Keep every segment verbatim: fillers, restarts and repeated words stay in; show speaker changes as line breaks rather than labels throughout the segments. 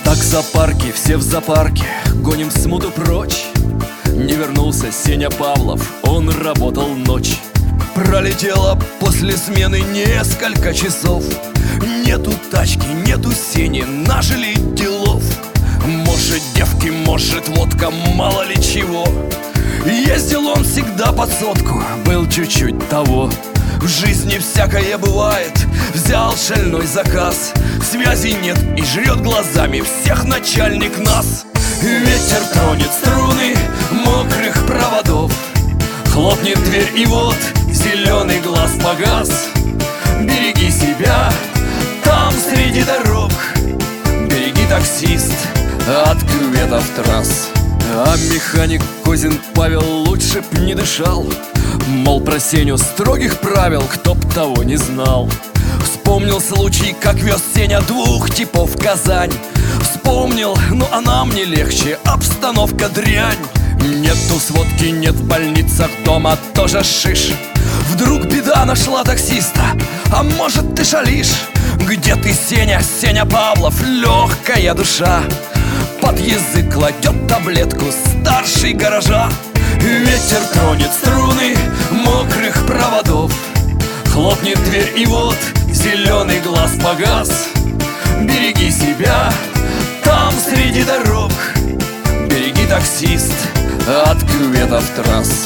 Так зоопарки, все в зоопарке, гоним смуту прочь. Не вернулся Сеня Павлов, он работал ночь. Пролетело после смены несколько часов. Нету тачки, нету Сени, нажили делов. Может девки, может водка, мало ли чего. Ездил он всегда под сотку, был чуть-чуть того. В жизни всякое бывает, взял шальной заказ. Связи нет и жрет глазами всех начальник нас. Ветер тронет струны мокрых проводов. Хлопнет дверь и вот зеленый глаз погас. Береги себя там среди дорог, береги, таксист, от кюветов трасс. А механик Козин Павел лучше б не дышал. Мол, про Сеню строгих правил кто б того не знал. Вспомнил случай, как вез Сеня двух типов в Казань. Вспомнил, но а нам не легче, обстановка дрянь. Нету сводки, нет в больницах, дома тоже шиш. Вдруг беда нашла таксиста, а может ты шалишь? Где ты, Сеня, Сеня Павлов, легкая душа? Под язык кладет таблетку старший гаража. Ветер тронет струны мокрых проводов. Хлопнет дверь и вот зеленый глаз погас. Береги себя там среди дорог, береги, таксист, от кюветов трасс.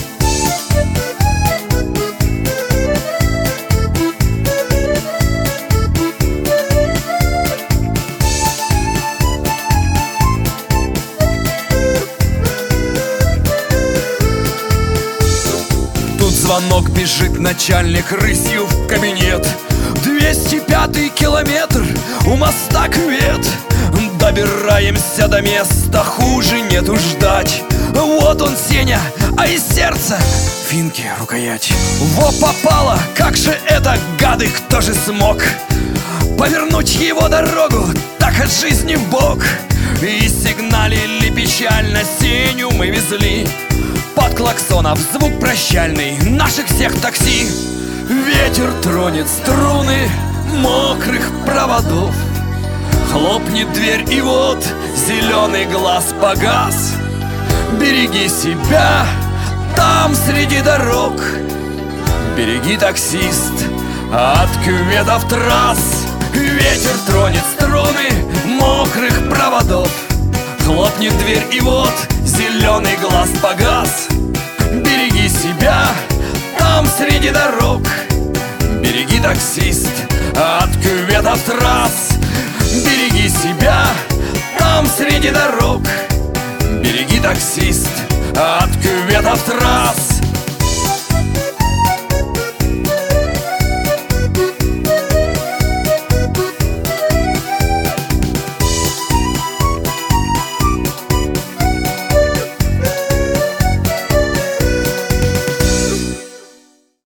Звонок, бежит начальник рысью в кабинет. Двести пятый километр, у моста кювет. Добираемся до места, хуже нету ждать. Вот он, Сеня, а из сердца финки рукоять. Во попало, как же это, гады, кто же смог повернуть его дорогу так от жизни в бок? И сигналили печально, Сеню мы везли под клаксонов звук прощальный наших всех такси. Ветер тронет струны мокрых проводов. Хлопнет дверь и вот зеленый глаз погас. Береги себя там среди дорог, береги, таксист, от кюветов трасс. Ветер тронет струны мокрых проводов. Хлопнет дверь и вот зеленый глаз погас. Береги себя там среди дорог, береги, таксист, от кюветов трасс. Береги себя там среди дорог, береги, таксист, от кюветов трасс.